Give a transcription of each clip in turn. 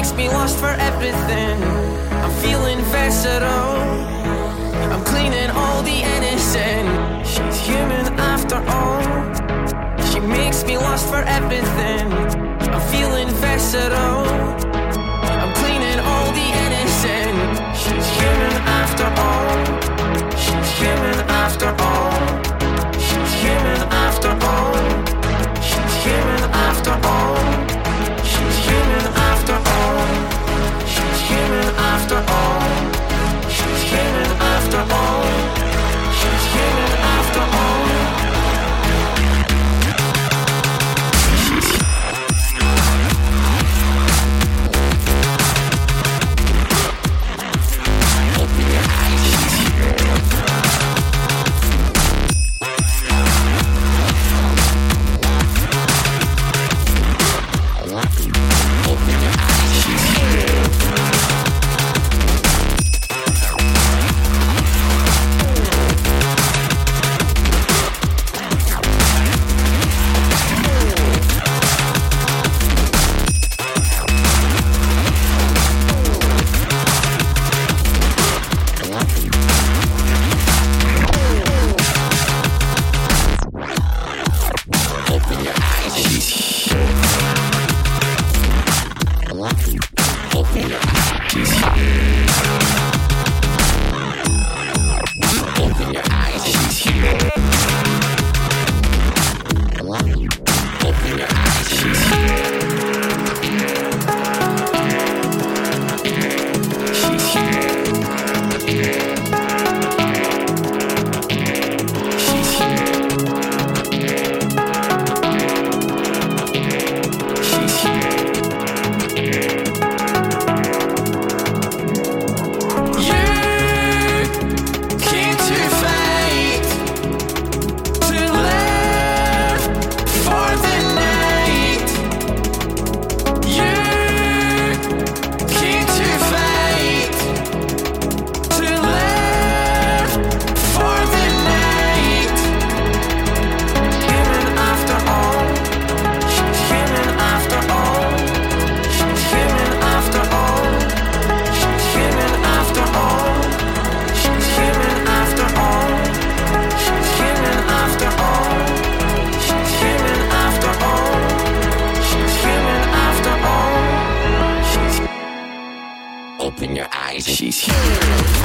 makes me lost for everything. I'm feeling versatile. I'm cleaning all the innocent. She's human after all. She makes me lost for everything. I'm feeling versatile. I'm cleaning all the innocent. She's human after all. She's human after all. She's human after all. She's human after all. She's human after all. She's human after all. She's human after all. She's human after all. Open your eyes, she's here.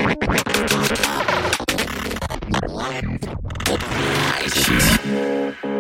Open your eyes, she's here.